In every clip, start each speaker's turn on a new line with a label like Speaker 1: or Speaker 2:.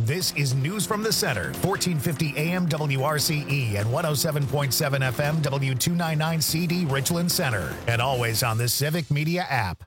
Speaker 1: This is News from the Center, 1450 AM WRCE and 107.7 FM W299 CD Richland Center, and always on the Civic Media app.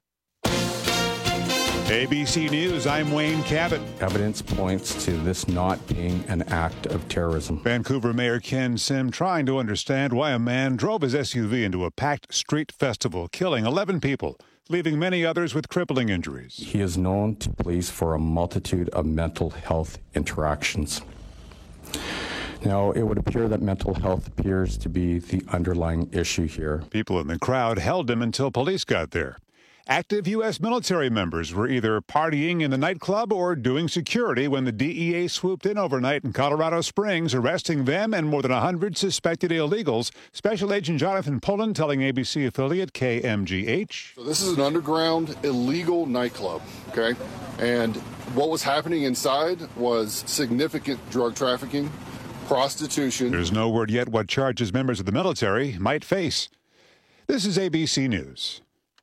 Speaker 2: ABC News, I'm Wayne Cabot.
Speaker 3: Evidence points to this not being an act of terrorism.
Speaker 2: Vancouver Mayor Ken Sim trying to understand why a man drove his SUV into a packed street festival, killing 11 people, leaving many others with crippling injuries.
Speaker 3: He is known to police for a multitude of mental health interactions. Now, it would appear that mental health appears to be the underlying issue here.
Speaker 2: People in the crowd held him until police got there. Active U.S. military members were either partying in the nightclub or doing security when the DEA swooped in overnight in Colorado Springs, arresting them and more than 100 suspected illegals. Special Agent Jonathan Pullen telling ABC affiliate KMGH.
Speaker 4: So this is an underground illegal nightclub, okay? And what was happening inside was significant drug trafficking, prostitution.
Speaker 2: There's no word yet what charges members of the military might face. This is ABC News.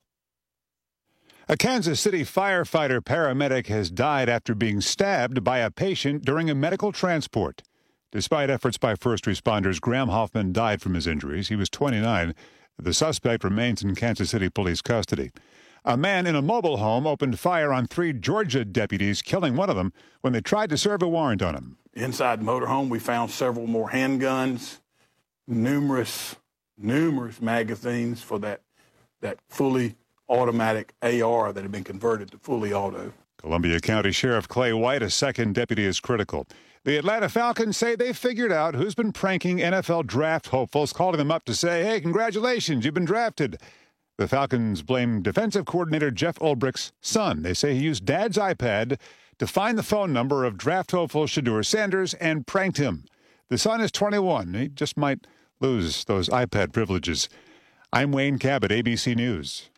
Speaker 2: A Kansas City firefighter paramedic has died after being stabbed by a patient during a medical transport. Despite efforts by first responders, Graham Hoffman died from his injuries. He was 29. The suspect remains in Kansas City police custody. A man in a mobile home opened fire on 3 Georgia deputies, killing one of them when they tried to serve a warrant on him.
Speaker 5: Inside the motorhome, we found several more handguns, numerous magazines for that fully automatic AR that had been converted to fully auto.
Speaker 2: Columbia County Sheriff Clay White, a second deputy, is critical. The Atlanta Falcons say they figured out who's been pranking NFL draft hopefuls, calling them up to say, hey, congratulations, you've been drafted. The Falcons blame defensive coordinator Jeff Ulbricht's son. They say he used Dad's iPad to find the phone number of draft hopeful Shedeur Sanders and pranked him. The son is 21. He just might lose those iPad privileges. I'm Wayne Cabot, ABC News.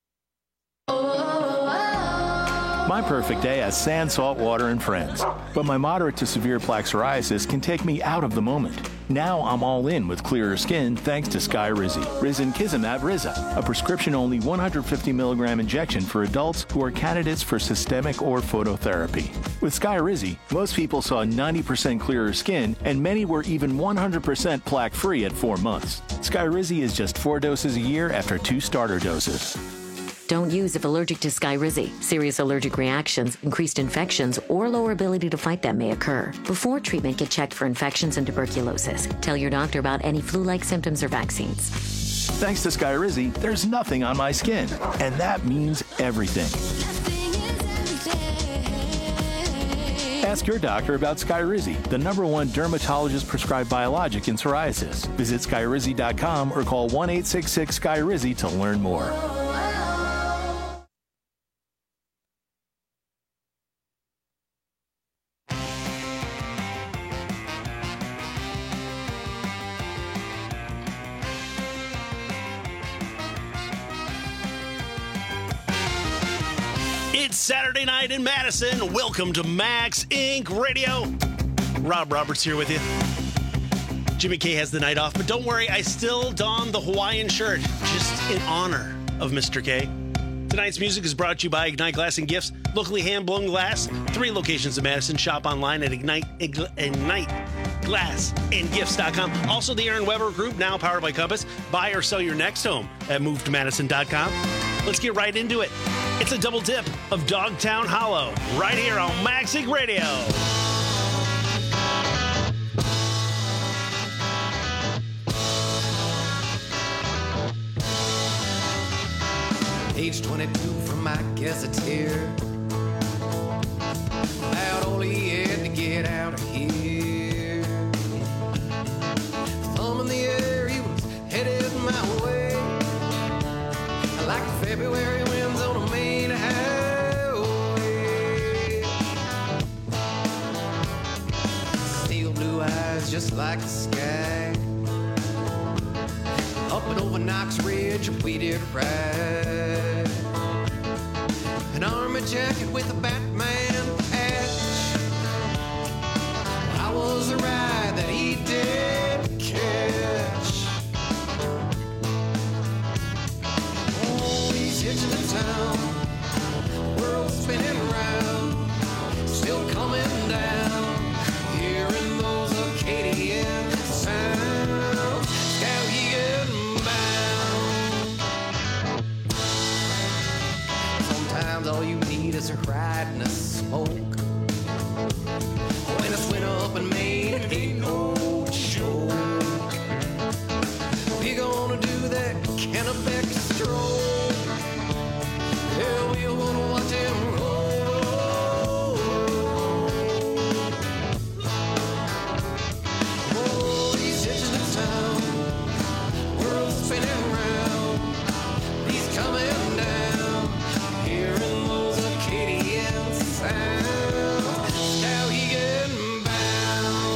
Speaker 6: My perfect day has sand, salt water, and friends. But my moderate to severe plaque psoriasis can take me out of the moment. Now I'm all in with clearer skin thanks to Skyrizi. Risankizumab Riza, a prescription-only 150 milligram injection for adults who are candidates for systemic or phototherapy. With Skyrizi, most people saw 90% clearer skin, and many were even 100% plaque-free at 4 months. Skyrizi is just 4 doses a year after 2 starter doses.
Speaker 7: Don't use if allergic to Skyrizi. Serious allergic reactions, increased infections, or lower ability to fight them may occur. Before treatment, get checked for infections and tuberculosis. Tell your doctor about any flu-like symptoms or vaccines.
Speaker 6: Thanks to Skyrizi, there's nothing on my skin, and that means everything. Ask your doctor about Skyrizi, the #1 dermatologist-prescribed biologic in psoriasis. Visit Skyrizi.com or call 1-866-SKYRIZI to learn more.
Speaker 8: It's Saturday night in Madison. Welcome to Max Inc. Radio. Rob Roberts here with you. Jimmy K has the night off, but don't worry, I still don the Hawaiian shirt just in honor of Mr. K. Tonight's music is brought to you by Ignite Glass and Gifts, locally hand-blown glass, 3 locations in Madison. Shop online at IgniteGlassandGifts.com. Also, the Aaron Weber Group, now powered by Compass. Buy or sell your next home at MoveToMadison.com. Let's get right into it. It's a double dip of Dogtown Hollow right here on Max Inc. Radio.
Speaker 9: Age 22 from my gazetteer. About all he had to get out of here. Thumb in the air, he was headed my way. Like February winds on a main highway. Steel blue eyes just like the sky. Up and over Knox Ridge, we did ride. An army jacket with a Batman patch. I was the ride that he did catch. Oh, he's hitching to town. World spinning around. Still coming down. lighting a smoke. When it's went up in Maine, it ain't no joke. We gonna do that Kennebec stroll. Yeah, we wanna watch him roll. Oh, he's hitting the town, world spinning round. He's coming down, hearing those Acadian sounds. Now he getting bound.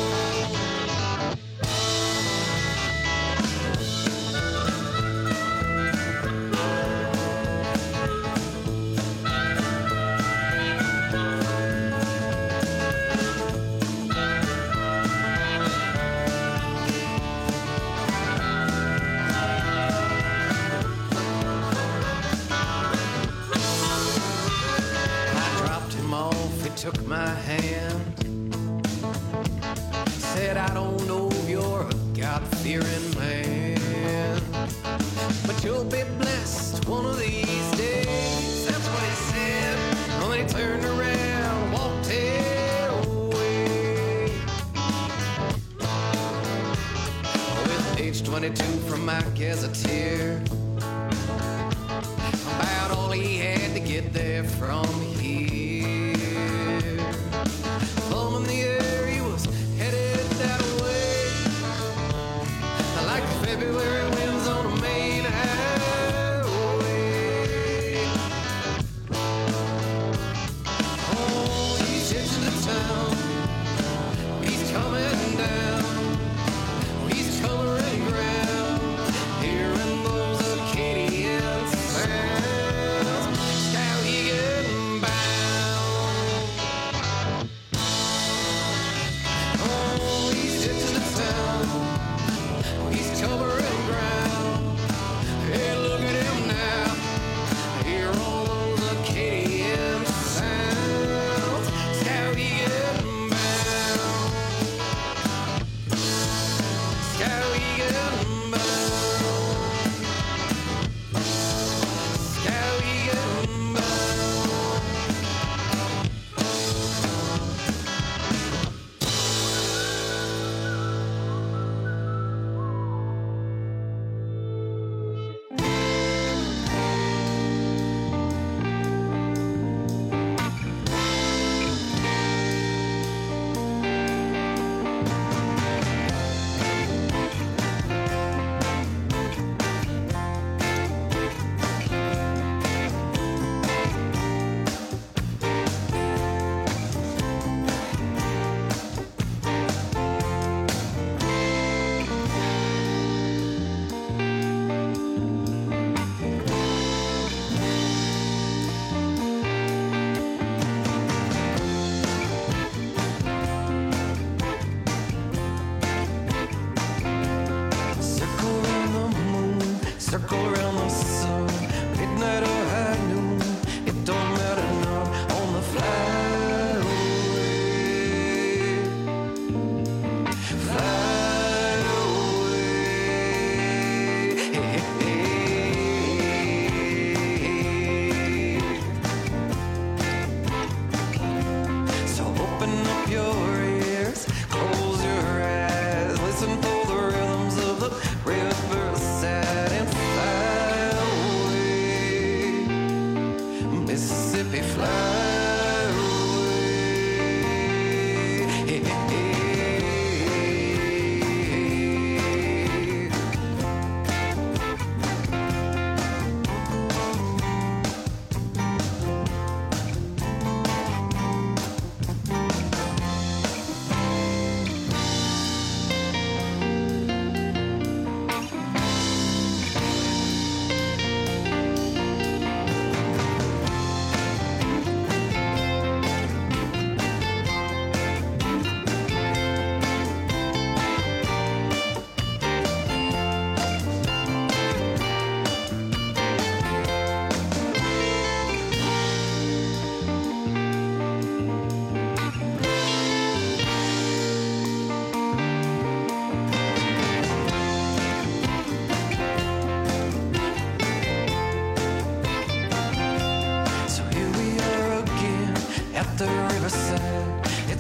Speaker 9: I dropped him off, he took my hand. Said, I don't know if you're a God-fearing man, but you'll be blessed one of these days. That's what he said. And then he turned around, walked away. With age 22 from my gazetteer, about all he had to get there from here. Thumb in the air, he was headed that way, like the February winds on a main highway. Oh, he's hitting the town, he's coming down, he's coloring ground, hearing those Acadian sounds. Now he getting back.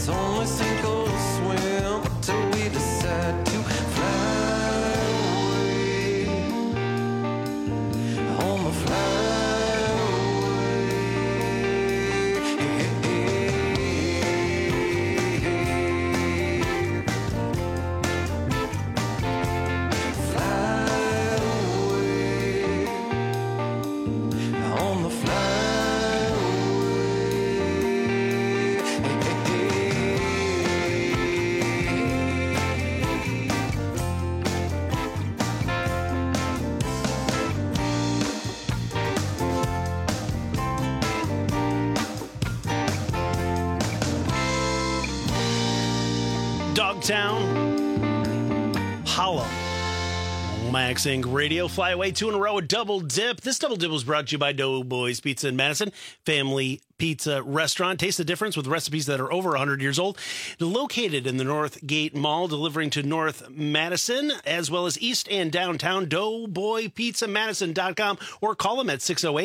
Speaker 9: It's only sink or swim till we decide to fly away. On the fly away. Fly away. On the fly away.
Speaker 8: Dogtown, Hollow, Max Inc. Radio, Flyaway, 2 in a row, a double dip. This double dip was brought to you by Doughboys Pizza in Madison, family pizza restaurant. Taste the difference with recipes that are over 100 years old. Located in the North Gate Mall, delivering to North Madison, as well as East and Downtown, DoughboyPizzaMadison.com, or call them at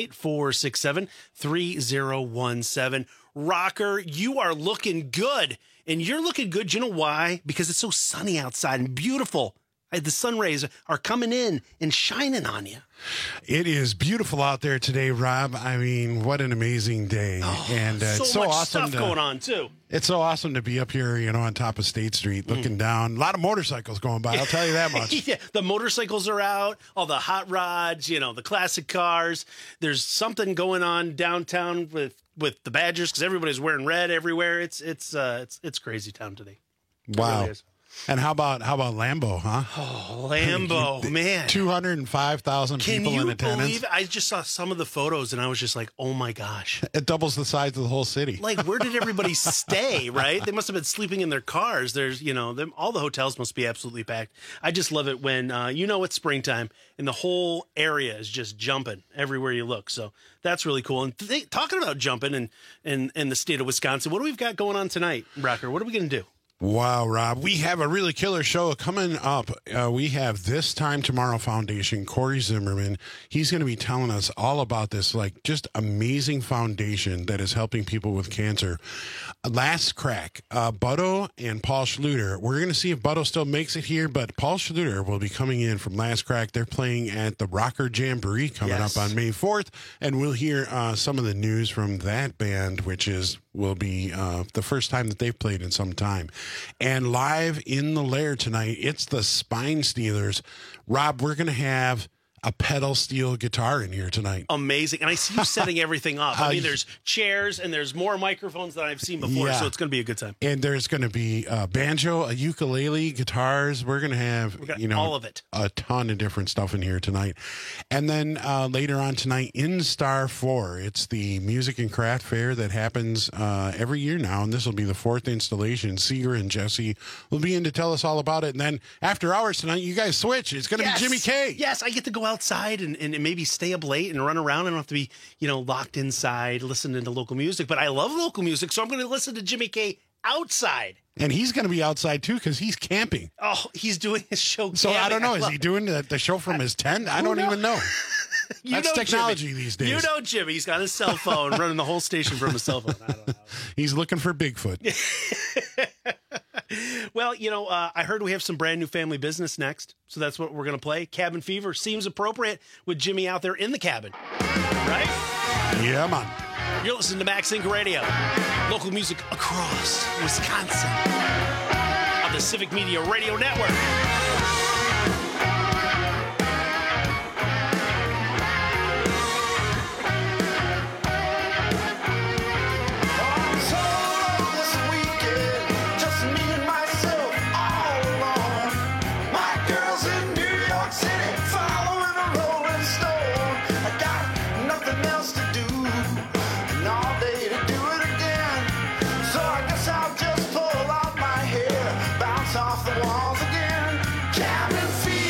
Speaker 8: 608-467-3017. Rocker, you are looking good. And you're looking good. You know why? Because it's so sunny outside and beautiful. The sun rays are coming in and shining on you.
Speaker 10: It is beautiful out there today, Rob. I mean, what an amazing day. And it's so
Speaker 8: much
Speaker 10: awesome
Speaker 8: stuff going on, too.
Speaker 10: It's so awesome to be up here, on top of State Street, looking down. A lot of motorcycles going by, I'll tell you that much.
Speaker 8: Yeah, the motorcycles are out, all the hot rods, the classic cars. There's something going on downtown with the Badgers because everybody's wearing red everywhere. It's crazy town today.
Speaker 10: Wow.
Speaker 8: It really is.
Speaker 10: And how about Lambeau, huh?
Speaker 8: Oh, Lambeau, man.
Speaker 10: 205,000 people in attendance.
Speaker 8: Can you believe it? I just saw some of the photos and I was just like, oh my gosh.
Speaker 10: It doubles the size of the whole city.
Speaker 8: Like, where did everybody stay, right? They must have been sleeping in their cars. There's, all the hotels must be absolutely packed. I just love it when, it's springtime and the whole area is just jumping everywhere you look. So that's really cool. And talking about jumping in the state of Wisconsin, what do we got going on tonight, Rocker? What are we going to do?
Speaker 10: Wow, Rob. We have a really killer show coming up. We have This Time Tomorrow Foundation, Corey Zimmerman. He's going to be telling us all about this, just amazing foundation that is helping people with cancer. Last Crack, Butto and Paul Schluter. We're going to see if Butto still makes it here, but Paul Schluter will be coming in from Last Crack. They're playing at the Rocker Jamboree coming up on May 4th, and we'll hear some of the news from that band, which will be the first time that they've played in some time. And live in the lair tonight, it's the Spine Stealers. Rob, we're going to have a pedal steel guitar in here tonight.
Speaker 8: Amazing. And I see you setting everything up. I mean, there's chairs and there's more microphones than I've seen before, so it's going to be a good time.
Speaker 10: And there's going to be a banjo, a ukulele, guitars. We're going to have,
Speaker 8: all of it.
Speaker 10: A ton of different stuff in here tonight. And then later on tonight, in Star 4, it's the Music and Craft Fair that happens every year now, and this will be the 4th installation. Seeger and Jesse will be in to tell us all about it. And then after hours tonight, you guys switch. It's going to be Jimmy K.
Speaker 8: Yes, I get to go outside and maybe stay up late and run around. I don't have to be, locked inside listening to local music. But I love local music, so I'm going to listen to Jimmy K outside.
Speaker 10: And he's going to be outside, too, because he's camping.
Speaker 8: Oh, he's doing his show
Speaker 10: So
Speaker 8: camping.
Speaker 10: I don't know. Is he doing the show from his tent? I don't even know. That's technology
Speaker 8: Jimmy.
Speaker 10: these days.
Speaker 8: Jimmy. He's got his cell phone, running the whole station from his cell phone. I don't know.
Speaker 10: He's looking for Bigfoot.
Speaker 8: Well, I heard we have some brand new family business next, so that's what we're going to play. Cabin Fever seems appropriate with Jimmy out there in the cabin, right?
Speaker 10: Yeah, man.
Speaker 8: You're listening to Max Inc. Radio, local music across Wisconsin on the Civic Media Radio Network.
Speaker 9: Off the walls again, cabin fever.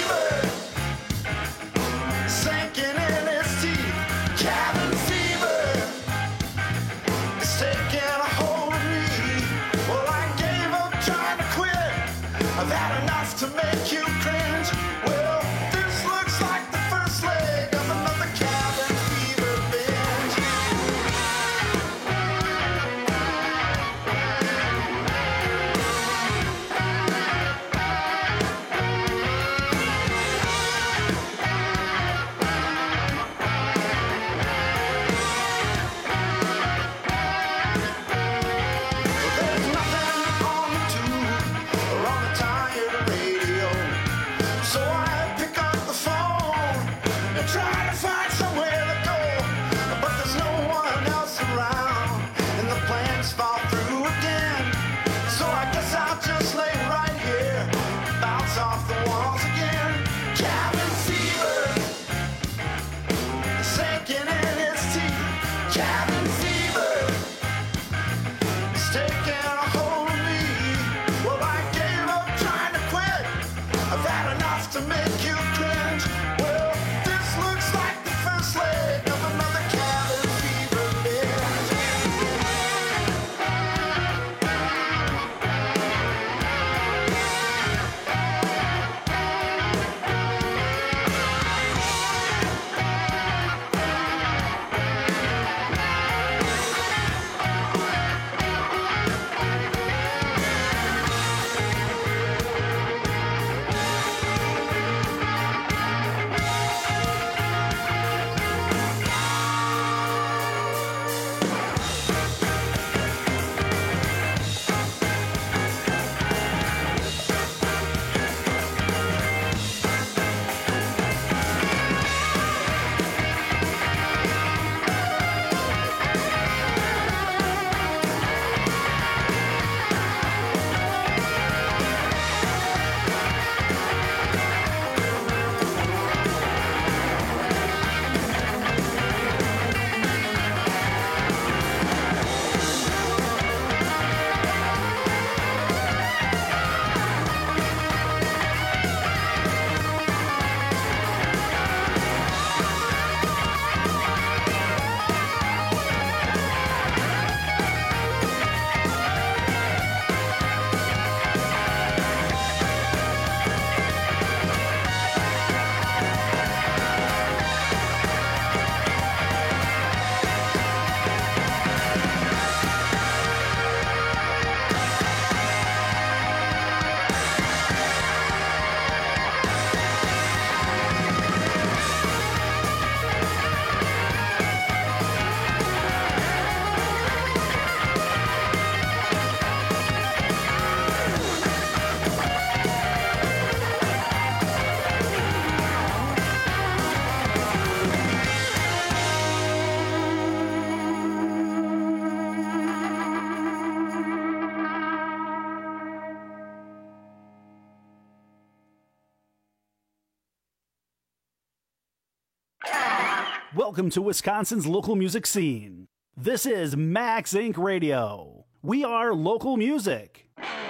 Speaker 11: Welcome to Wisconsin's local music scene. This is Max Inc. Radio. We are local music.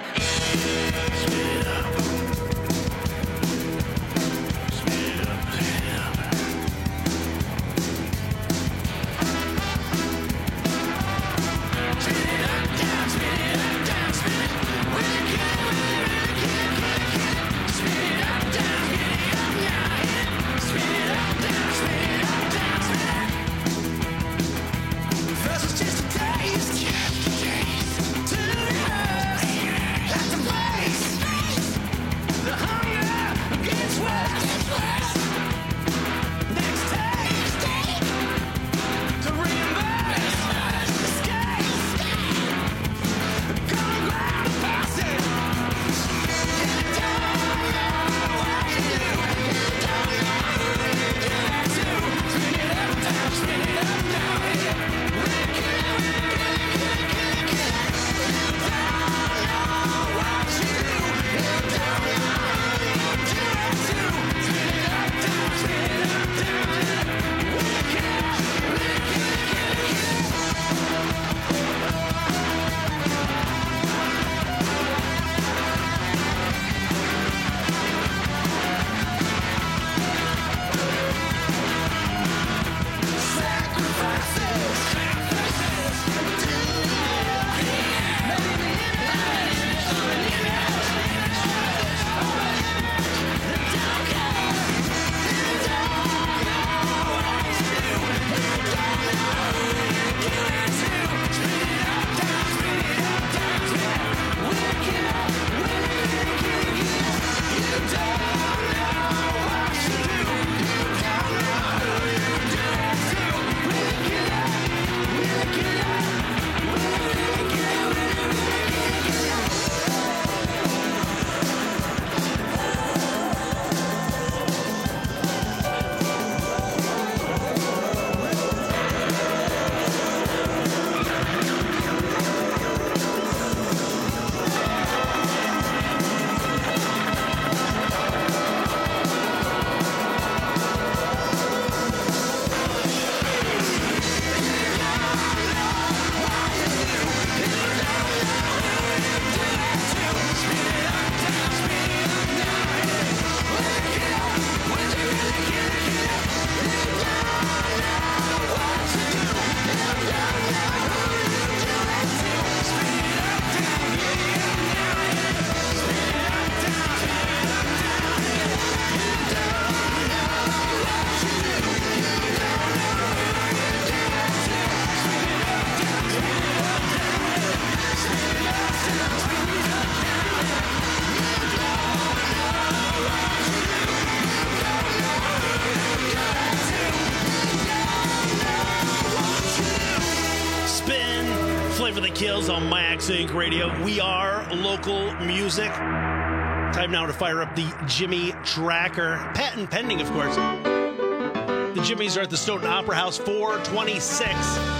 Speaker 8: For the Kills on Max Inc. Radio. We are local music. Time now to fire up the Jimmy Tracker. Patent pending, of course. The Jimmys are at the Stoughton Opera House, 426.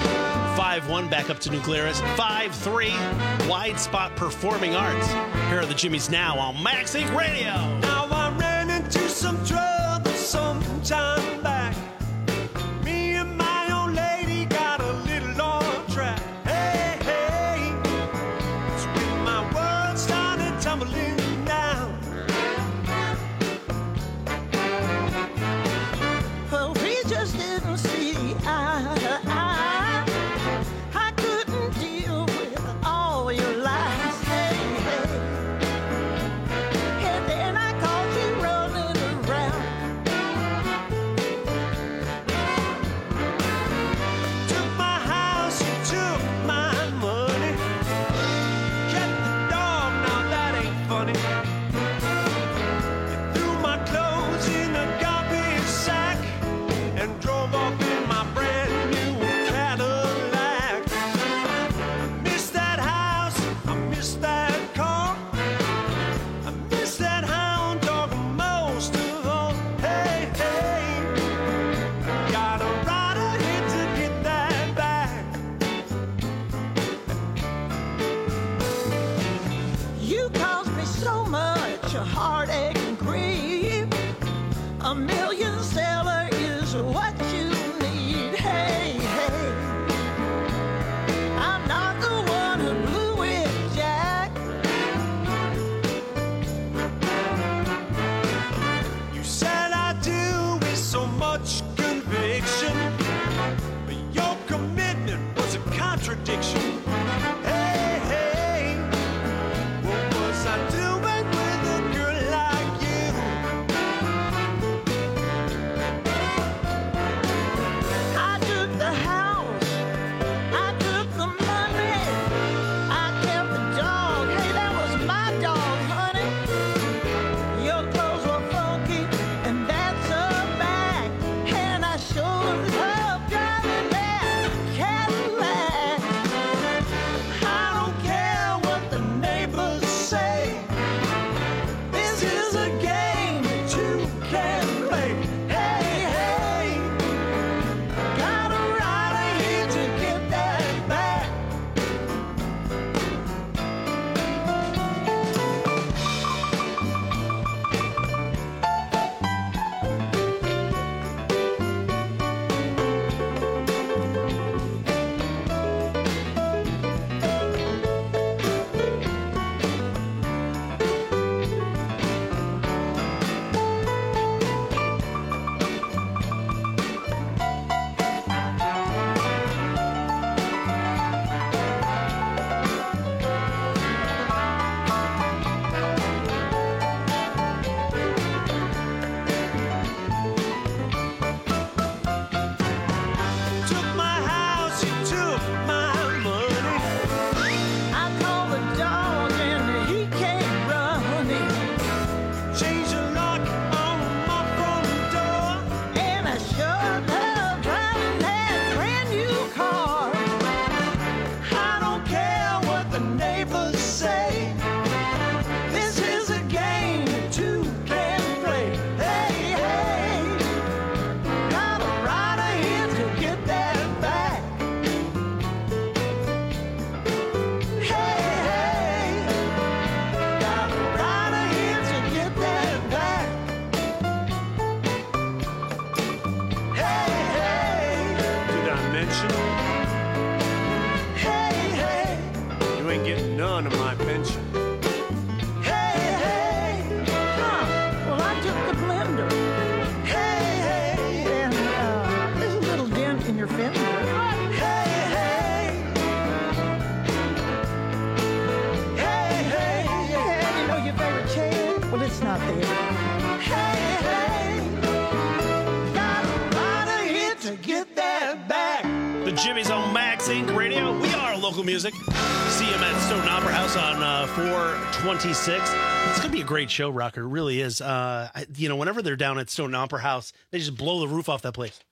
Speaker 8: 5-1 back up to New Glarus. 5-3 Wide Spot Performing Arts. Here are the Jimmys now on Max Inc. Radio.
Speaker 9: Now I ran into some trouble some time back. Me and my old lady got a little on track. Tumbling down. Well, we just didn't see eye to eye. I couldn't deal with all your lies. Hey, hey. And then I caught you running around. Took my house, you took my money. Kept the dog, now that ain't funny. You threw my clothes in a garbage sack and drove off in my brand new Cadillac. I miss that house, I miss that car, I miss that hound dog most of all. Hey, hey, got a right ahead to get that back. You caused me so much heartache and grief. $1 million seller is what you need. Hey, hey, got a lot of hit to get that back.
Speaker 8: The Jimmy's on Max Inc. Radio. We are local music. See him at Stoughton Opera House on 426. It's going to be a great show, Rocker. It really is. Whenever they're down at Stoughton Opera House, they just blow the roof off that place.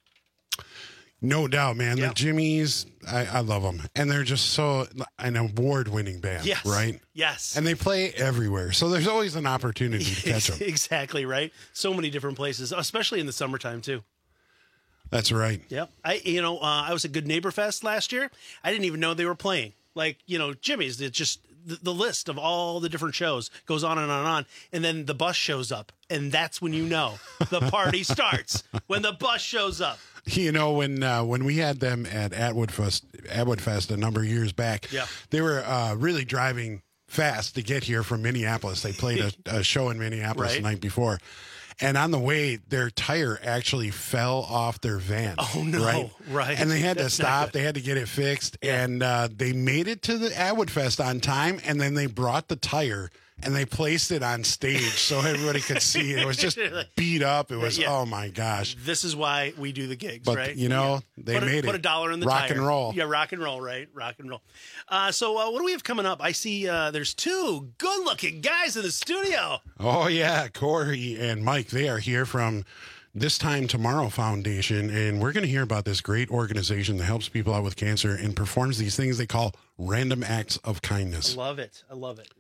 Speaker 10: No doubt, man.
Speaker 8: Yeah.
Speaker 10: The Jimmys, I love them. And they're just an award-winning band,
Speaker 8: Yes.
Speaker 10: right?
Speaker 8: Yes.
Speaker 10: And they play everywhere. So there's always an opportunity to catch them.
Speaker 8: Exactly, right? So many different places, especially in the summertime, too.
Speaker 10: That's right.
Speaker 8: Yep. I was at Good Neighbor Fest last year. I didn't even know they were playing. Like, Jimmy's, it's just the list of all the different shows goes on and on and on. And then the bus shows up. And that's when you know the party starts, when the bus shows up.
Speaker 10: When we had them at Atwood Fest a number of years back,
Speaker 8: yeah.
Speaker 10: They were really driving fast to get here from Minneapolis. They played a show in Minneapolis the night before. And on the way, their tire actually fell off their van.
Speaker 8: Oh, no. Right.
Speaker 10: And they had to stop. They had to get it fixed. Yeah. And they made it to the Atwood Fest on time. And then they brought the tire and they placed it on stage so everybody could see it. It was just beat up. It was, oh, my gosh.
Speaker 8: This is why we do the gigs,
Speaker 10: but,
Speaker 8: right?
Speaker 10: They made it.
Speaker 8: Put $1 in the
Speaker 10: rock
Speaker 8: tire.
Speaker 10: And roll.
Speaker 8: Yeah, rock and roll, right? Rock and roll. So what do we have coming up? I see there's two good-looking guys in the studio.
Speaker 10: Oh, yeah. Corey and Mike, they are here from This Time Tomorrow Foundation, and we're going to hear about this great organization that helps people out with cancer and performs these things they call random acts of kindness.
Speaker 8: I love it.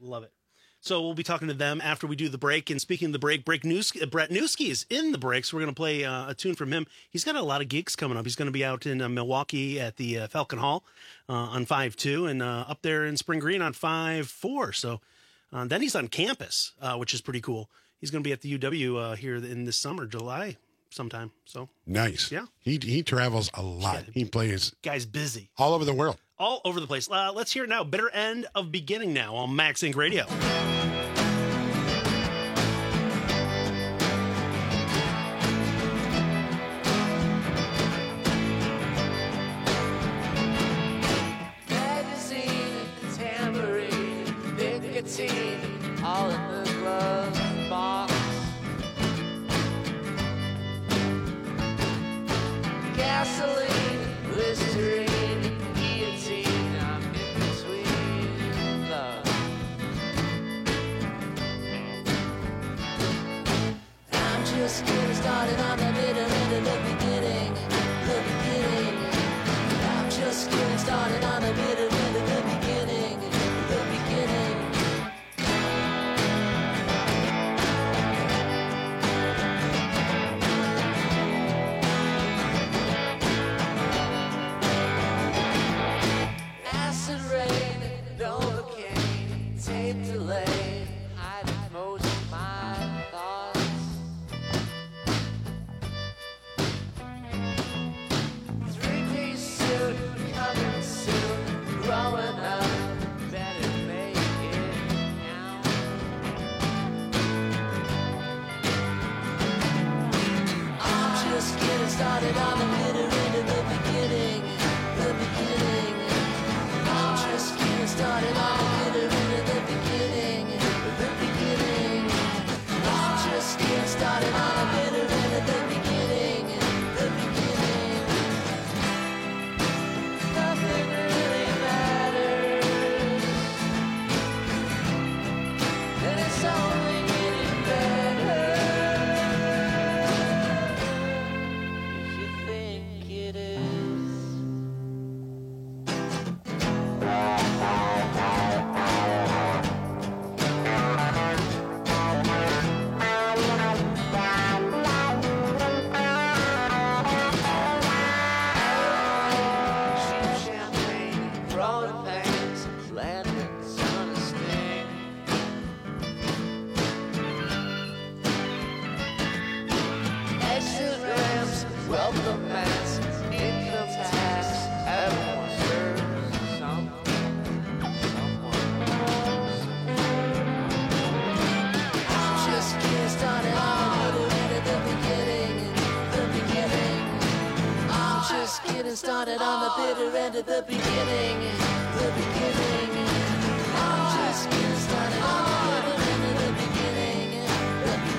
Speaker 8: So we'll be talking to them after we do the break. And speaking of the break, Brett Newski is in the break, so we're going to play a tune from him. He's got a lot of gigs coming up. He's going to be out in Milwaukee at the Falcon Hall on 5-2 and up there in Spring Green on 5-4. So then he's on campus, which is pretty cool. He's going to be at the UW here in this summer, July sometime. So
Speaker 10: nice.
Speaker 8: Yeah.
Speaker 10: He travels a lot.
Speaker 8: Yeah.
Speaker 10: He plays.
Speaker 8: Guy's busy.
Speaker 10: All over the world.
Speaker 8: All over the place. Let's hear it now. Bitter End of Beginning now on Max Inc. Radio.
Speaker 9: Magazine, tambourine, nicotine, all in the glove box. Gasoline, Listerine, guillotine, I'm in between love. I'm just getting started on the bitter end of the beginning, the beginning. I'm just getting started on the bitter end of the beginning, the beginning. Acid rain, Novocaine, tape delay, hiding most of my thoughts. Three-piece suit, coming soon, growing up, better make it now. I'm just getting started on the bitter end of the beginning, the beginning. I'm just getting started on the bitter end of the beginning, the beginning. I'm just getting started on the bitter end of the beginning, the beginning. Nothing really matters, and it's only getting better. If you think it is. Cheap champagne, rolling pants, lanterns on a sting. Exit ramps, welcome mats, income tax, everyone serves something, someone. I'm just getting started on the bitter end of the beginning, the beginning. I'm just getting started on the bitter end of the beginning, the beginning. I'm just getting started on the bitter end of the beginning, the beginning.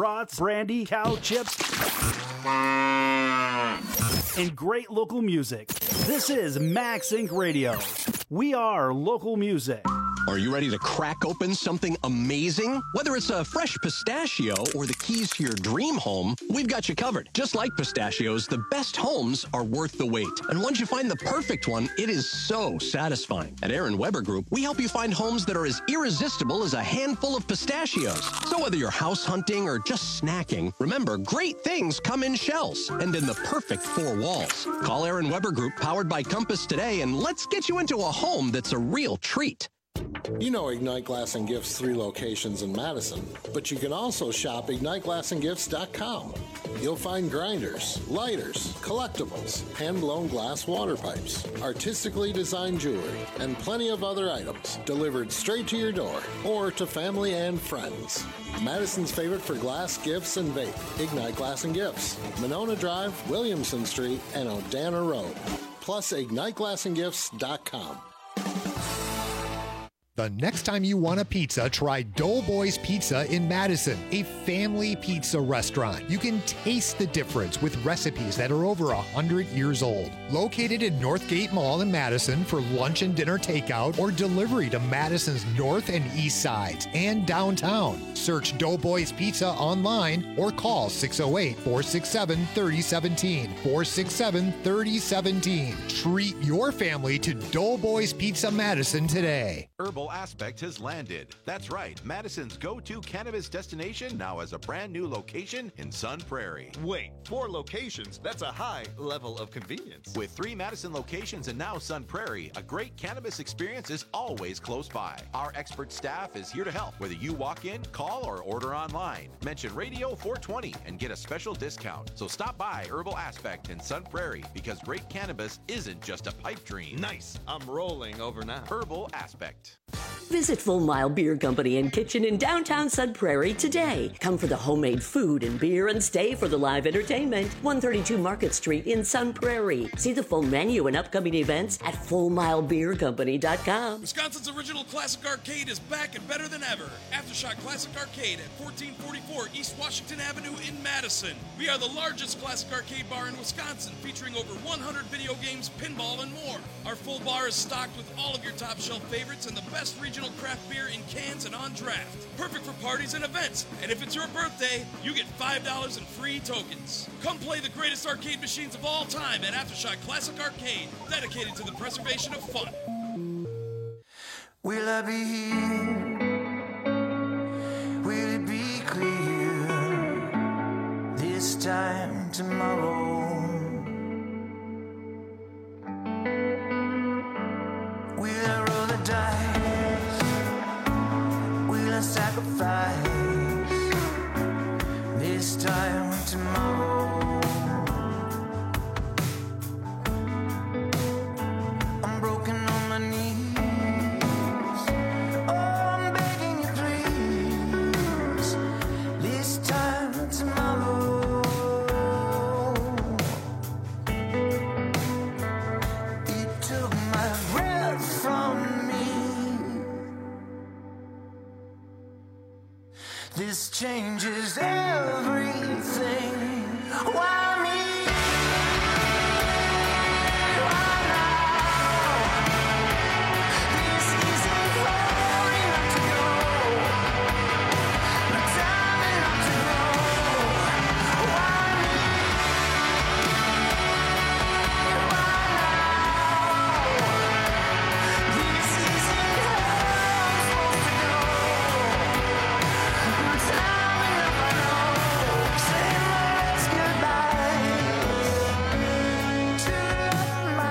Speaker 11: brats, brandy, cow chips, and great local music. This is Max Inc. Radio. We are local music.
Speaker 12: Are you ready to crack open something amazing? Whether it's a fresh pistachio or the keys to your dream home, we've got you covered. Just like pistachios, the best homes are worth the wait. And once you find the perfect one, it is so satisfying. At Aaron Weber Group, we help you find homes that are as irresistible as a handful of pistachios. So whether you're house hunting or just snacking, remember, great things come in shells and in the perfect 4 walls. Call Aaron Weber Group, powered by Compass, today, and let's get you into a home that's a real treat.
Speaker 13: You know Ignite Glass and Gifts' 3 locations in Madison, but you can also shop IgniteGlassandGifts.com. You'll find grinders, lighters, collectibles, hand-blown glass water pipes, artistically designed jewelry, and plenty of other items delivered straight to your door or to family and friends. Madison's favorite for glass, gifts, and vape, Ignite Glass and Gifts, Monona Drive, Williamson Street, and Odana Road. Plus, IgniteGlassandGifts.com.
Speaker 14: The next time you want a pizza, try Doughboys Pizza in Madison, a family pizza restaurant. You can taste the difference with recipes that are over 100 years old. Located in Northgate Mall in Madison for lunch and dinner takeout or delivery to Madison's north and east sides and downtown. Search Doughboys Pizza online or call 608-467-3017. 467-3017. Treat your family to Doughboys Pizza Madison today.
Speaker 15: Herbal Aspect has landed. That's right, Madison's go-to cannabis destination now has a brand new location in Sun Prairie.
Speaker 16: Wait, 4 locations? That's a high level of convenience.
Speaker 15: With 3 Madison locations and now Sun Prairie, a great cannabis experience is always close by. Our expert staff is here to help, whether you walk in, call, or order online. Mention Radio 420 and get a special discount. So stop by Herbal Aspect in Sun Prairie, because great cannabis isn't just a pipe dream.
Speaker 16: Nice. I'm rolling over now.
Speaker 15: Herbal Aspect.
Speaker 17: Visit Full Mile Beer Company and Kitchen in downtown Sun Prairie today. Come for the homemade food and beer and stay for the live entertainment. 132 Market Street in Sun Prairie. See the full menu and upcoming events at FullMileBeerCompany.com.
Speaker 18: Wisconsin's original classic arcade is back and better than ever. Aftershock Classic Arcade at 1444 East Washington Avenue in Madison. We are the largest classic arcade bar in Wisconsin, featuring over 100 video games, pinball, and more. Our full bar is stocked with all of your top shelf favorites and the best regional craft beer in cans and on draft. Perfect for parties and events. And if it's your birthday, you get $5 in free tokens. Come play the greatest arcade machines of all time at Aftershock Classic Arcade, dedicated to the preservation of fun.
Speaker 9: Will I be here? Will it be clear this time tomorrow? Will I roll the dice? Will I sacrifice this time tomorrow? I'm broken on my knees. Oh, I'm begging you, please. This time tomorrow. It took my breath from me. This changes everything. Why me? Why now? This isn't far enough to go. No time enough to go. Why me? Why now? This isn't how I'm supposed to go. No time enough, I know. Say my last goodbye to love my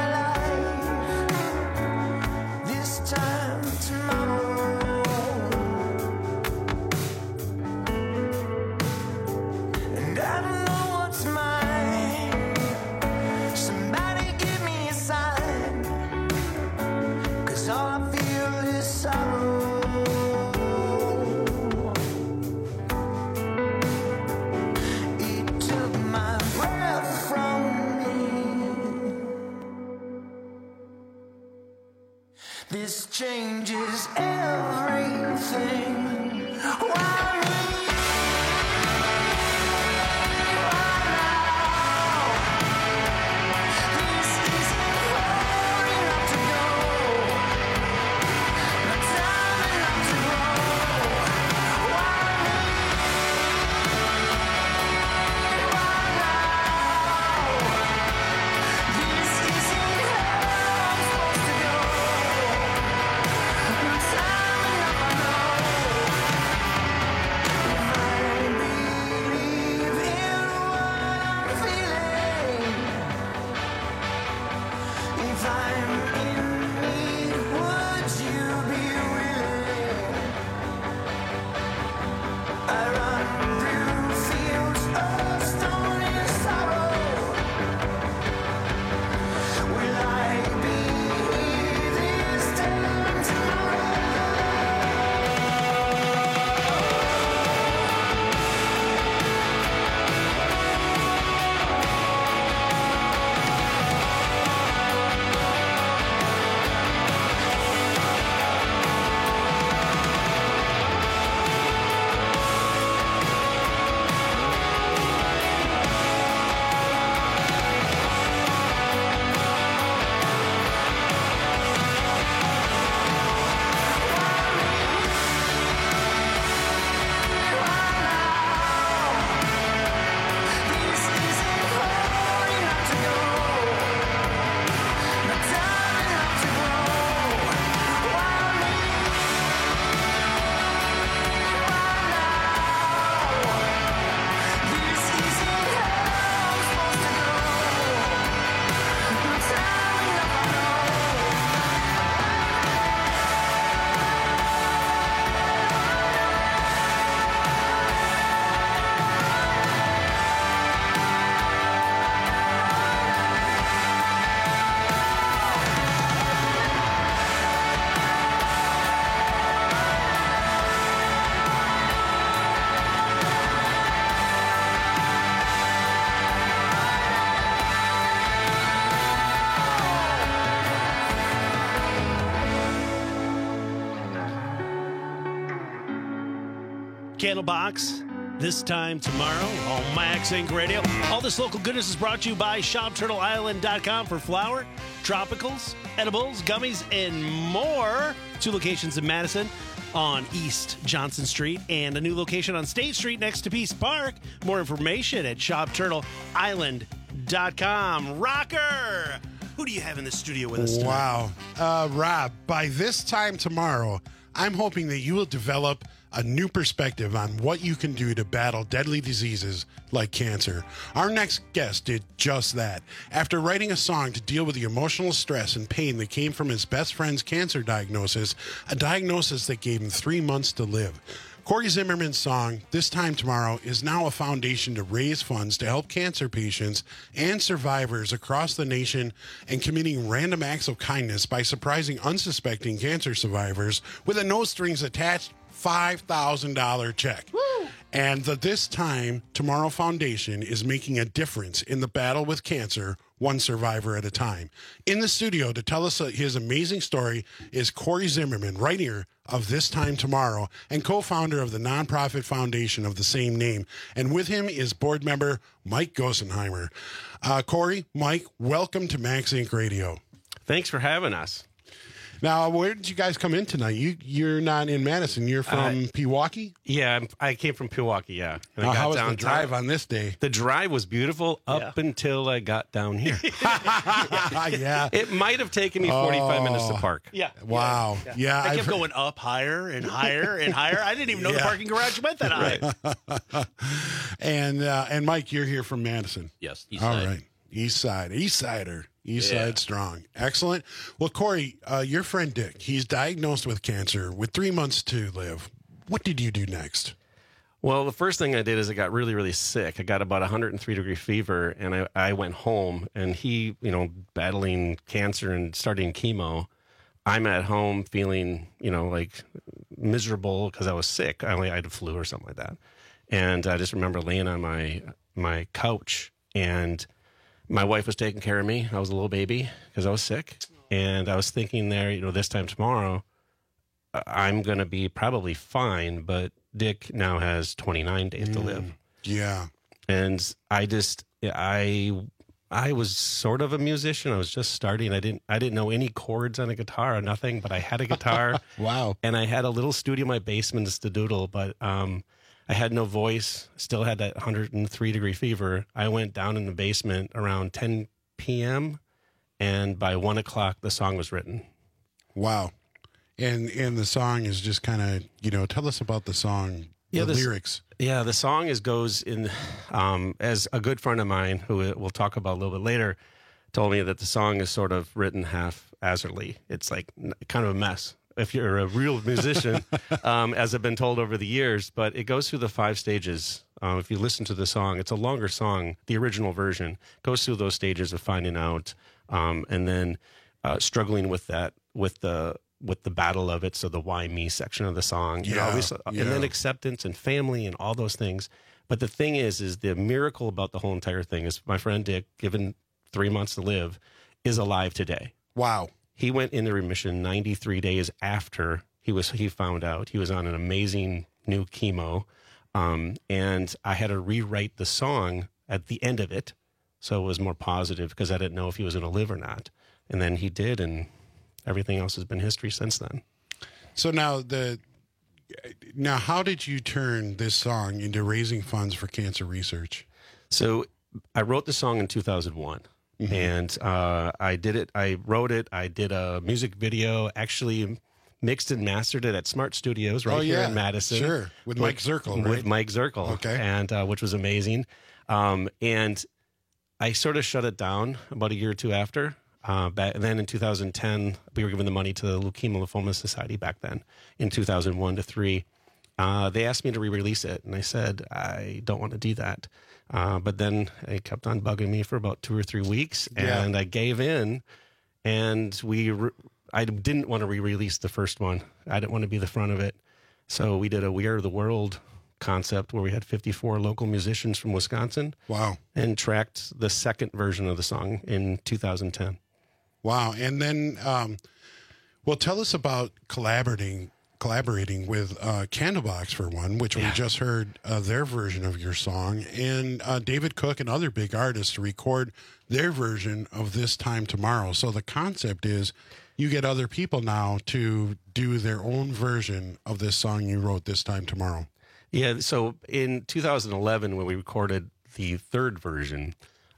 Speaker 9: life. This time tomorrow. And I don't know what's mine. Somebody give me a sign. 'Cause all I feel is sorrow. It took my breath from me. This changes everything. Why me?
Speaker 8: Candlebox this time tomorrow on Max Inc. Radio. All this local goodness is brought to you by ShopTurtleIsland.com for flour, tropicals, edibles, gummies, and more. 2 locations in Madison on East Johnson Street and a new location on State Street next to Peace Park. More information at ShopTurtleIsland.com. Rocker, who do you have in the studio with us tonight?
Speaker 10: Wow. Rob, by this time tomorrow, I'm hoping that you will develop a new perspective on what you can do to battle deadly diseases like cancer. Our next guest did just that. After writing a song to deal with the emotional stress and pain that came from his best friend's cancer diagnosis, a diagnosis that gave him 3 months to live. Corey Zimmerman's song, This Time Tomorrow, is now a foundation to raise funds to help cancer patients and survivors across the nation and committing random acts of kindness by surprising unsuspecting cancer survivors with a no-strings-attached $5,000 check. Woo! And the This Time Tomorrow Foundation is making a difference in the battle with cancer, one survivor at a time. In the studio to tell us his amazing story is Corey Zimmerman, writer of This Time Tomorrow and co-founder of the nonprofit foundation of the same name. And with him is board member Mike Gosenheimer. Corey, Mike, welcome to Max Inc. Radio.
Speaker 19: Thanks for having us.
Speaker 10: Now, where did you guys come in tonight? You're not in Madison. You're from Pewaukee?
Speaker 19: Yeah, I came from Pewaukee, yeah. And
Speaker 10: how was the drive on this day?
Speaker 19: The drive was beautiful up until I got down here.
Speaker 10: Yeah.
Speaker 19: It might have taken me 45 minutes to park.
Speaker 8: Yeah.
Speaker 10: Wow. Yeah.
Speaker 8: I kept going up higher and higher and higher. I didn't even know the parking garage went that high.
Speaker 10: And Mike, you're here from Madison.
Speaker 20: Yes. East side.
Speaker 10: All right. East side. East Sider. East Side strong. Excellent. Well, Corey, your friend Dick, he's diagnosed with cancer with 3 months to live. What did you do next?
Speaker 19: Well, the first thing I did is I got really, really sick. I got about 103-degree fever, and I went home. And he, battling cancer and starting chemo, I'm at home feeling, like miserable because I was sick. I had a flu or something like that. And I just remember laying on my couch, and my wife was taking care of me. I was a little baby because I was sick. And I was thinking there, this time tomorrow, I'm going to be probably fine, but Dick now has 29 days to live.
Speaker 10: Yeah.
Speaker 19: And I was sort of a musician. I was just starting. I didn't know any chords on a guitar or nothing, but I had a guitar.
Speaker 10: Wow.
Speaker 19: And I had a little studio in my basement to doodle, but I had no voice, still had that 103-degree fever. I went down in the basement around 10 p.m., and by 1 o'clock, the song was written.
Speaker 10: Wow. And the song is just kind of, tell us about the song, the lyrics.
Speaker 19: Yeah, the song goes in, as a good friend of mine, who we'll talk about a little bit later, told me that the song is sort of written haphazardly. It's like kind of a mess, if you're a real musician, as I've been told over the years, but it goes through the 5 stages. If you listen to the song, it's a longer song. The original version goes through those stages of finding out, and then struggling with that, with the battle of it. So the why me section of the song, and then acceptance and family and all those things. But the thing is the miracle about the whole entire thing is my friend Dick, given 3 months to live, is alive today.
Speaker 10: Wow.
Speaker 19: He went into remission 93 days after he found out. He was on an amazing new chemo. And I had to rewrite the song at the end of it, so it was more positive because I didn't know if he was going to live or not. And then he did, and everything else has been history since then.
Speaker 10: So now how did you turn this song into raising funds for cancer research?
Speaker 19: So I wrote the song in 2001. Mm-hmm. And I did it. I wrote it. I did a music video, actually mixed and mastered it at Smart Studios here in Madison.
Speaker 10: Sure, with Mike Zirkle, right?
Speaker 19: With Mike Zirkle.
Speaker 10: Okay.
Speaker 19: And which was amazing. And I sort of shut it down about a year or two after. Then in 2010, we were given the money to the Leukemia Lymphoma Society back then in 2001 to 2003. They asked me to re-release it, and I said, I don't want to do that. But then they kept on bugging me for about 2 or 3 weeks, and I gave in, and I didn't want to re-release the first one. I didn't want to be the front of it. So we did a We Are the World concept where we had 54 local musicians from Wisconsin.
Speaker 10: Wow.
Speaker 19: And tracked the second version of the song in 2010.
Speaker 10: Wow. And then, tell us about collaborating collaborating with Candlebox for one, which we just heard their version of your song, and David Cook and other big artists to record their version of This Time Tomorrow. So the concept is you get other people now to do their own version of this song you wrote, This Time Tomorrow.
Speaker 19: Yeah, so in 2011, when we recorded the third version,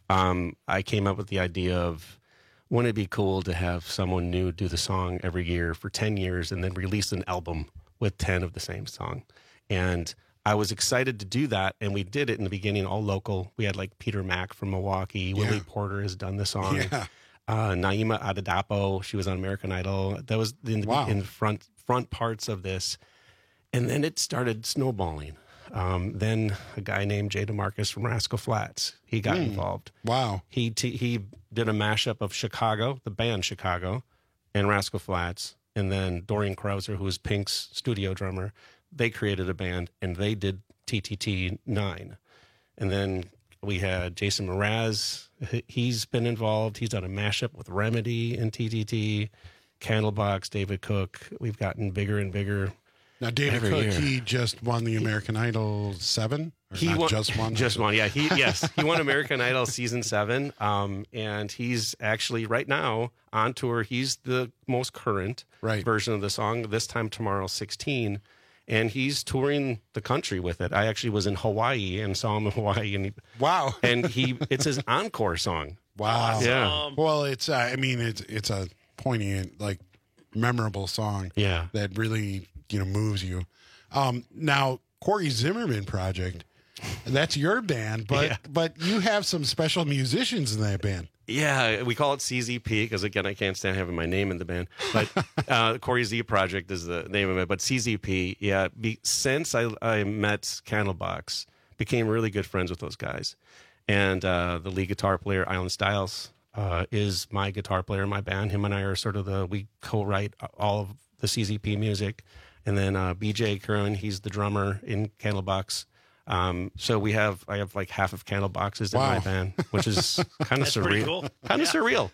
Speaker 19: I came up with the idea of, wouldn't it be cool to have someone new do the song every year for 10 years and then release an album with 10 of the same song? And I was excited to do that, and we did it in the beginning, all local. We had like Peter Mack from Milwaukee. Willie Porter has done the song.
Speaker 10: Yeah.
Speaker 19: Naima Adedapo, she was on American Idol. That was in the front parts of this. And then it started snowballing. Then a guy named Jay DeMarcus from Rascal Flatts, he got involved.
Speaker 10: Wow.
Speaker 19: He did a mashup of Chicago, the band Chicago, and Rascal Flatts. And then Dorian Krauser, who was Pink's studio drummer, they created a band, and they did TTT 9. And then we had Jason Mraz. He's been involved. He's done a mashup with Remedy and TTT, Candlebox, David Cook. We've gotten bigger and bigger.
Speaker 10: Now, David Cook, he just won the American Idol 7? Or
Speaker 19: He
Speaker 10: not
Speaker 19: won,
Speaker 10: just one?
Speaker 19: Just one, yeah. He won American Idol season 7, and he's actually right now on tour. He's the most current version of the song. This Time Tomorrow 16, and he's touring the country with it. I actually was in Hawaii and saw him in Hawaii, and it's his encore song.
Speaker 10: Wow.
Speaker 19: Yeah.
Speaker 10: Well, it's it's a poignant, like, memorable song.
Speaker 19: Yeah.
Speaker 10: That really moves you. Now, Corey Zimmerman Project, that's your band, but you have some special musicians in that band.
Speaker 19: Yeah, we call it CZP because, again, I can't stand having my name in the band. But Corey Z Project is the name of it. But CZP, since I met Candlebox, became really good friends with those guys. And the lead guitar player, Island Styles, is my guitar player in my band. Him and I are we co-write all of the CZP music. And then BJ Curran, he's the drummer in Candlebox. So I have like half of Candleboxes in my band, which is kind of surreal.
Speaker 8: Cool.
Speaker 19: Kind of surreal.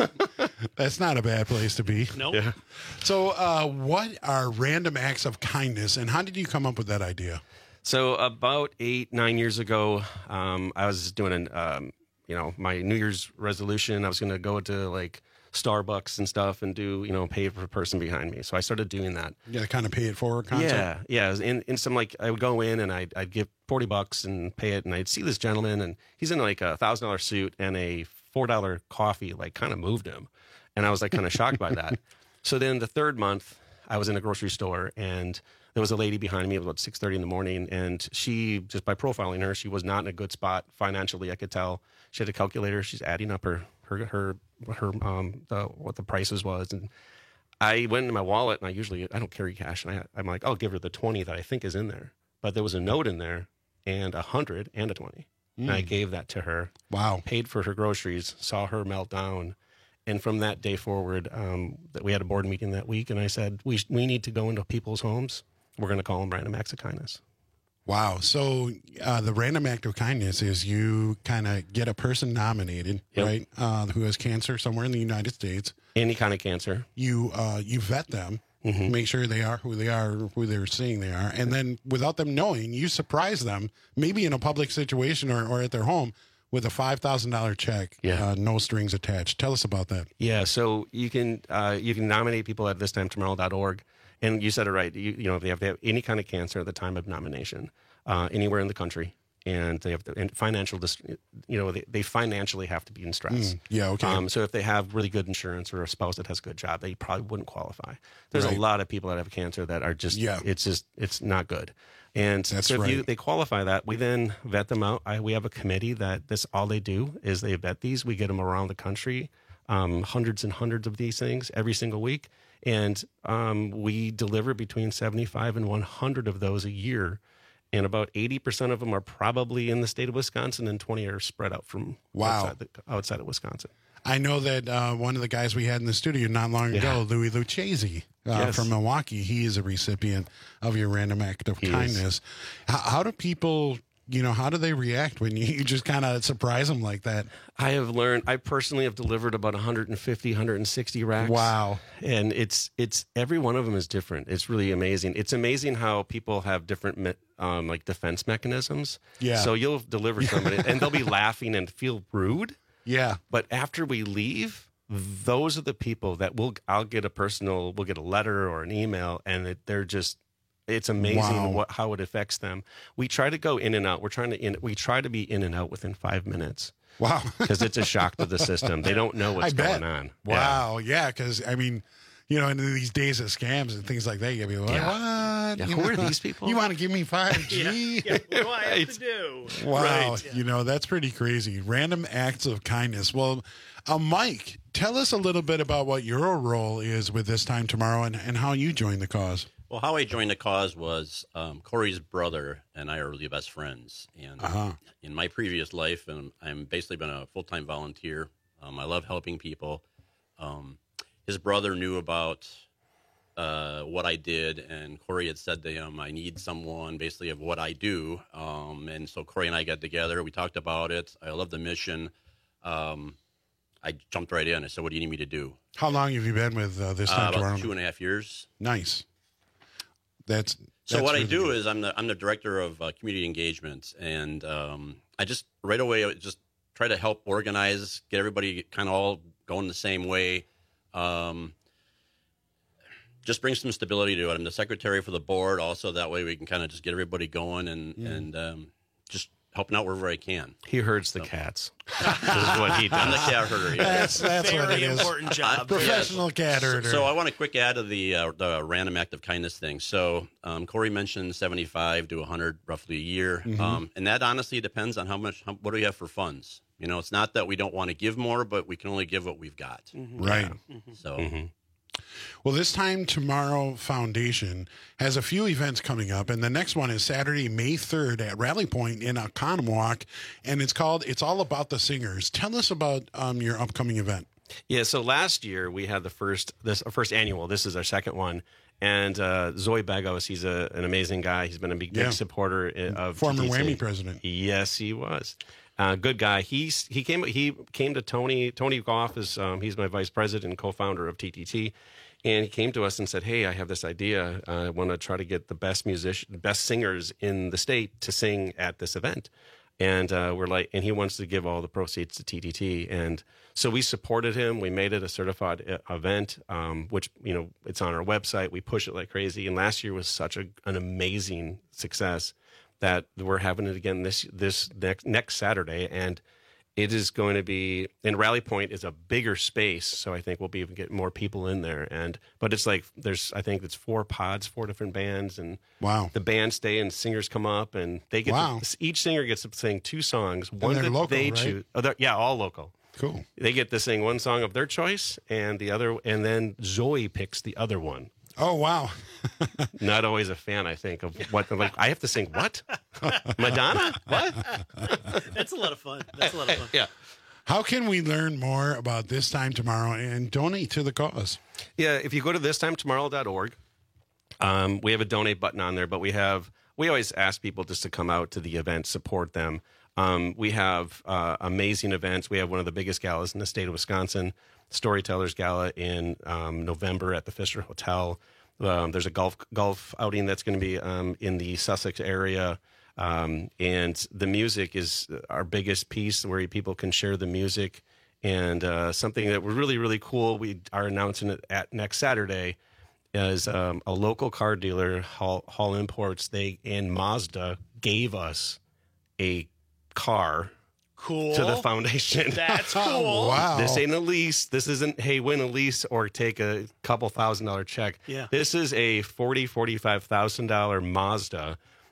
Speaker 10: That's not a bad place to be.
Speaker 8: Nope.
Speaker 19: Yeah.
Speaker 10: So what are Random Acts of Kindness, and how did you come up with that idea?
Speaker 19: So about 8-9 years ago, I was doing my New Year's resolution. I was going to go to like Starbucks and stuff and do, pay for the person behind me. So I started doing that.
Speaker 10: You got to kind of pay it forward concept?
Speaker 19: Yeah. In some, like, I would go in and I'd give $40 and pay it. And I'd see this gentleman, and he's in like a $1,000 suit, and a $4 coffee, like, kind of moved him. And I was like kind of shocked by that. So then the third month, I was in a grocery store, and there was a lady behind me. It was about 6:30 in the morning, and she, just by profiling her, she was not in a good spot financially. I could tell. She had a calculator. She's adding up what the prices was, and I went into my wallet, and I don't carry cash, and I'm like, I'll give her the 20 that I think is in there, but there was a note in there, and 100 and a 20, and I gave that to her.
Speaker 10: Wow.
Speaker 19: Paid for her groceries, saw her melt down, and from that day forward, that we had a board meeting that week, and I said, we need to go into people's homes. We're going to call them Random Acts of Kindness.
Speaker 10: Wow. So the Random Act of Kindness is you kind of get a person nominated, right, who has cancer somewhere in the United States.
Speaker 19: Any kind of cancer.
Speaker 10: You vet them, make sure they are, who they're saying they are, and then without them knowing, you surprise them, maybe in a public situation or at their home, with a $5,000 check, no strings attached. Tell us about that.
Speaker 19: Yeah, so you can nominate people at thistimetomorrow.org. And you said it right. If they have any kind of cancer at the time of nomination, anywhere in the country, and they have financial, they financially have to be in stress.
Speaker 10: Yeah, okay.
Speaker 19: So if they have really good insurance or a spouse that has a good job, they probably wouldn't qualify. There's a lot of people that have cancer that are it's not good. And so if they qualify that, we then vet them out. We have a committee that all they do is they vet these. We get them around the country, hundreds and hundreds of these things every single week. And we deliver between 75 and 100 of those a year. And about 80% of them are probably in the state of Wisconsin, and 20 are spread out from outside of Wisconsin.
Speaker 10: I know that one of the guys we had in the studio not long ago, Louis Lucchese from Milwaukee, he is a recipient of your Random Act of Kindness. How do people how do they react when you just kind of surprise them like that?
Speaker 19: I personally have delivered about 150, 160 racks.
Speaker 10: Wow.
Speaker 19: And it's every one of them is different. It's really amazing. It's amazing how people have different like defense mechanisms.
Speaker 10: Yeah.
Speaker 19: So you'll deliver somebody and they'll be laughing and feel rude.
Speaker 10: Yeah.
Speaker 19: But after we leave, those are the people that we'll get a letter or an email, and they're just, it's amazing how it affects them. We try to go in and out. We try to be in and out within 5 minutes.
Speaker 10: Wow.
Speaker 19: Because it's a shock to the system. They don't know what's going on.
Speaker 10: Wow. Yeah. Because, I mean, in these days of scams and things like that, you'll be like, what?
Speaker 19: Yeah. Who are these people?
Speaker 10: You want to give me 5G?
Speaker 8: Yeah. What do I have to do?
Speaker 10: Wow.
Speaker 8: Right.
Speaker 10: That's pretty crazy. Random acts of kindness. Well, Mike, tell us a little bit about what your role is with This Time Tomorrow and how you joined the cause.
Speaker 20: Well, how I joined the cause was Corey's brother and I are really best friends. And in my previous life, and I'm basically been a full-time volunteer. I love helping people. His brother knew about what I did, and Corey had said to him, I need someone basically of what I do. And so Corey and I got together. We talked about it. I love the mission. I jumped right in. I said, what do you need me to do?
Speaker 10: How long have you been with This Time Tomorrow?
Speaker 20: About 2.5 years.
Speaker 10: Nice.
Speaker 20: So what I do is I'm the director of community engagement, and I just right away just try to help organize, get everybody kind of all going the same way. Just bring some stability to it. I'm the secretary for the board, also that way we can kind of just get everybody going and just helping out wherever I can.
Speaker 19: He herds the cats. This is what he does.
Speaker 20: I'm the cat herder. Yeah.
Speaker 10: That's what it is.
Speaker 8: Very important job.
Speaker 10: Professional cat herder.
Speaker 20: So I want a quick add to the random act of kindness thing. So Corey mentioned 75 to 100 roughly a year. And that honestly depends on what do we have for funds. It's not that we don't want to give more, but we can only give what we've got.
Speaker 10: Right.
Speaker 20: So...
Speaker 10: Well, This Time Tomorrow Foundation has a few events coming up, and the next one is Saturday, May 3rd at Rally Point in Oconomowoc, and it's called It's All About the Singers. Tell us about your upcoming event.
Speaker 19: Yeah, so last year we had the first annual. This is our second one. And Zoe Begos, he's an amazing guy. He's been a big supporter of
Speaker 10: former
Speaker 19: TTT.
Speaker 10: Whammy president.
Speaker 19: Yes, he was. Good guy. He came to Tony Goff. He's my vice president and co-founder of TTT, and he came to us and said, "Hey, I have this idea. I want to try to get the best singers in the state to sing at this event." And and he wants to give all the proceeds to TTT. And so we supported him. We made it a certified event, which, it's on our website. We push it like crazy. And last year was such an amazing success that we're having it again this next Saturday. And it is going to be, and Rally Point is a bigger space. So I think we'll be able to get more people in there. But it's like, I think it's 4 pods, 4 different bands. And
Speaker 10: wow,
Speaker 19: the bands stay and singers come up and they get each singer gets to sing 2 songs. One that
Speaker 10: local,
Speaker 19: they
Speaker 10: right?
Speaker 19: choose. All local.
Speaker 10: Cool.
Speaker 19: They get to sing one song of their choice and then Zoe picks the other one.
Speaker 10: Oh, wow.
Speaker 19: Not always a fan, I think, of what, I have to sing what? Madonna? What?
Speaker 8: That's a lot of fun.
Speaker 19: Yeah.
Speaker 10: How can we learn more about This Time Tomorrow and donate to the cause?
Speaker 19: Yeah, if you go to thistimetomorrow.org, we have a donate button on there, but we always ask people just to come out to the event, support them. We have amazing events. We have one of the biggest galas in the state of Wisconsin, Storytellers Gala in November at the Fisher Hotel. There's a golf outing that's going to be in the Sussex area. And the music is our biggest piece where people can share the music. And something that we're really, really cool, we are announcing it at next Saturday, is a local car dealer, Hall Imports, and Mazda gave us a car
Speaker 8: cool
Speaker 19: to the foundation.
Speaker 8: That's cool.
Speaker 10: Wow.
Speaker 19: This ain't a lease. This isn't, hey, win a lease or take a couple $1,000 check.
Speaker 8: Yeah.
Speaker 19: This is a $45,000 Mazda.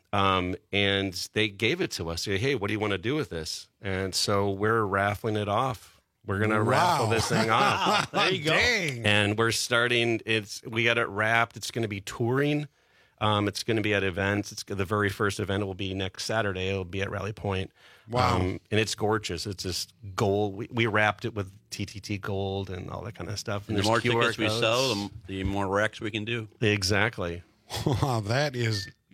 Speaker 19: And they gave it to us. Say, hey, what do you want to do with this? And so we're raffling it off. We're going to raffle this thing off.
Speaker 8: There you go.
Speaker 10: Dang.
Speaker 19: And we're starting, we got it wrapped. It's going to be touring. It's going to be at events. It's the very first event will be next Saturday. It'll be at Rally Point.
Speaker 10: Wow.
Speaker 19: And it's gorgeous. It's just gold. We wrapped it with TTT gold and all that kind of stuff.
Speaker 20: And the more tickets we sell, the more racks we can do.
Speaker 19: Exactly.
Speaker 10: Wow, that is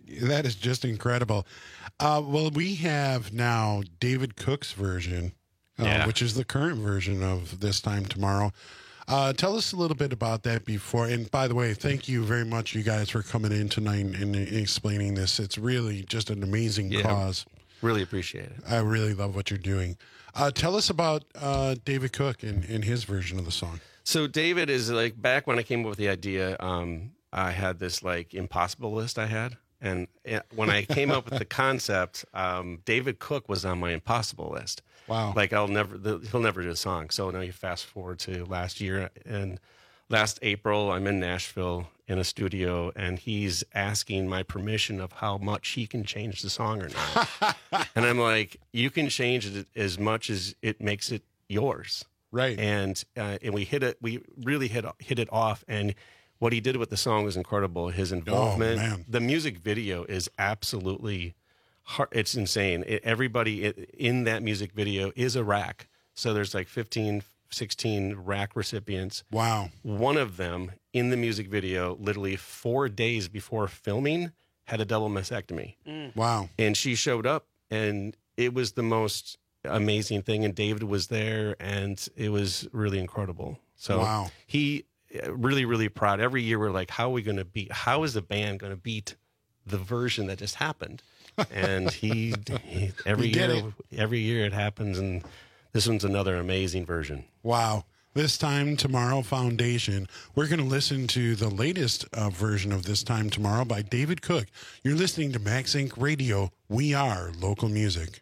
Speaker 10: That is just incredible. Well, we have now David Cook's version, which is the current version of This Time Tomorrow. Tell us a little bit about that before. And by the way, thank you very much, you guys, for coming in tonight and explaining this. It's really just an amazing cause.
Speaker 19: Really appreciate it.
Speaker 10: I really love what you're doing. Tell us about David Cook and his version of the song.
Speaker 19: So David is like, back when I came up with the idea, I had this like impossible list I had. And when I came up with the concept, David Cook was on my impossible list.
Speaker 10: Wow.
Speaker 19: Like he'll never do a song. So now you fast forward to last year, and last April, I'm in Nashville in a studio, and he's asking my permission of how much he can change the song or not. And I'm like, you can change it as much as it makes it yours.
Speaker 10: Right.
Speaker 19: And we really hit it off. And what he did with the song was incredible. His involvement, the music video is absolutely, it's insane. Everybody in that music video is a RAC. So there's like 15, 16 RAC recipients.
Speaker 10: Wow.
Speaker 19: One of them in the music video, literally 4 days before filming, had a double mastectomy.
Speaker 10: Wow.
Speaker 19: And she showed up, and it was the most amazing thing. And David was there, and it was really incredible. So
Speaker 10: wow.
Speaker 19: He really, really proud. Every year we're like, how is the band going to beat the version that just happened? And he every year it happens, and this one's another amazing version.
Speaker 10: Wow. This Time Tomorrow Foundation. We're going to listen to the latest version of This Time Tomorrow by David Cook. You're listening to Max Inc. Radio. We are local music.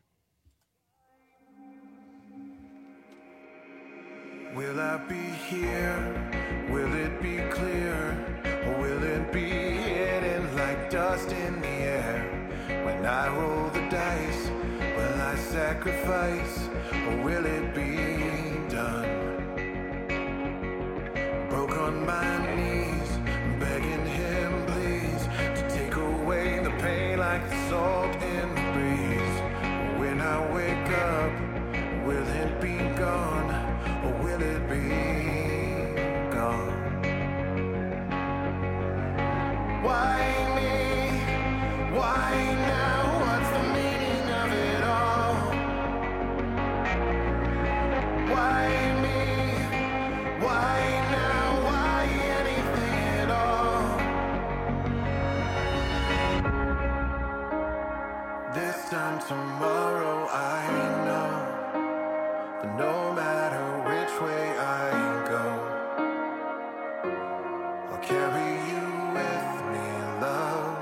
Speaker 21: Will I be here? Will it be clear? Or will it be hidden like dust in the air? When I roll the dice, will I sacrifice? Or will it be done? Broke on my knees, begging him please to take away the pain like the salt in the breeze. When I wake up, will it be gone? Or will it be gone? Why me? Why now? What's the meaning of it all? Why me? Why now? Why anything at all? This time tomorrow I know that no matter which way I go, I'll carry you with me, love.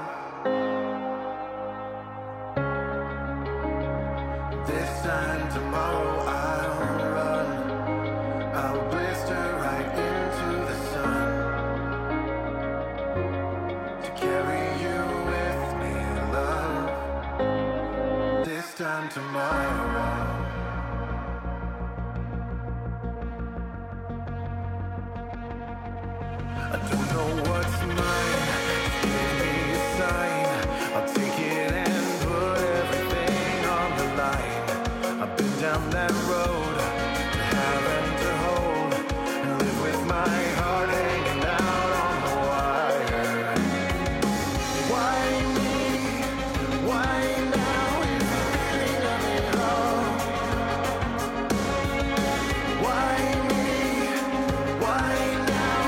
Speaker 21: This time tomorrow I'll run, I'll blister right into the sun, to carry you with me, love. This time tomorrow. I don't know what's mine, give me a sign, I'll take it and put everything on the line. I've been down that road, to have and to hold, and live with my heart hanging out on the wire. Why me? Why now is the feeling of it all? Why me? Why now?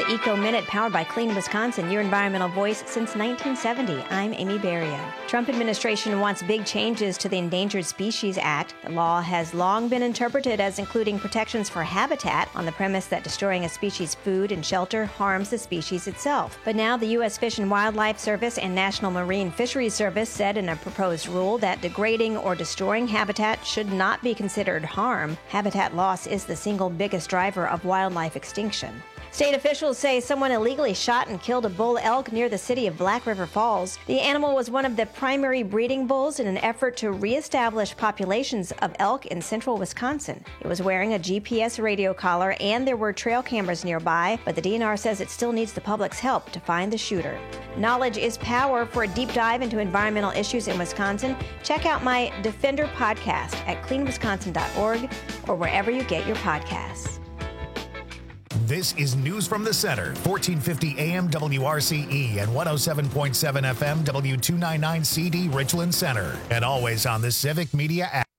Speaker 1: the Eco Minute powered by Clean Wisconsin, your environmental voice since 1970. I'm Amy Berrien. Trump administration wants big changes to the Endangered Species Act. The law has long been interpreted as including protections for habitat on the premise that destroying a species' food and shelter harms the species itself. But now the U.S. Fish and Wildlife Service and National Marine Fisheries Service said in a proposed rule that degrading or destroying habitat should not be considered harm. Habitat loss is the single biggest driver of wildlife extinction. State officials say someone illegally shot and killed a bull elk near the city of Black River Falls. The animal was one of the primary breeding bulls in an effort to reestablish populations of elk in central Wisconsin. It was wearing a GPS radio collar and there were trail cameras nearby, but the DNR says it still needs the public's help to find the shooter. Knowledge is power. For a deep dive into environmental issues in Wisconsin, check out my Defender podcast at cleanwisconsin.org or wherever you get your podcasts.
Speaker 22: This is News from the Center, 1450 AM WRCE and 107.7 FM W299 CD Richland Center, and always on the Civic Media app.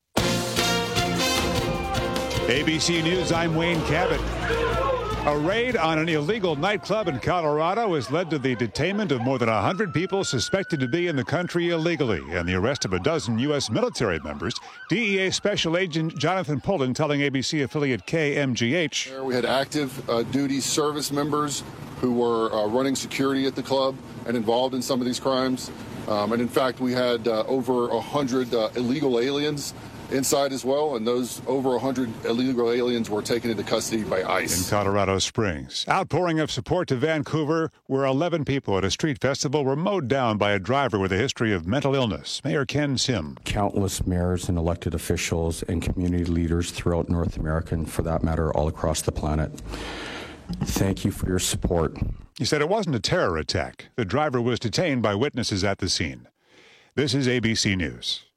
Speaker 2: ABC News, I'm Wayne Cabot. A raid on an illegal nightclub in Colorado has led to the detainment of more than 100 people suspected to be in the country illegally and the arrest of a dozen U.S. military members. DEA Special Agent Jonathan Pullen telling ABC affiliate KMGH.
Speaker 4: We had active duty service members who were running security at the club and involved in some of these crimes. And in fact, we had over 100 illegal aliens inside as well, and those over 100 illegal aliens were taken into custody by ICE.
Speaker 2: In Colorado Springs. Outpouring of support to Vancouver, where 11 people at a street festival were mowed down by a driver with a history of mental illness. Mayor Ken Sim.
Speaker 3: Countless mayors and elected officials and community leaders throughout North America, and for that matter, all across the planet. Thank you for your support.
Speaker 2: He said it wasn't a terror attack. The driver was detained by witnesses at the scene. This is ABC News.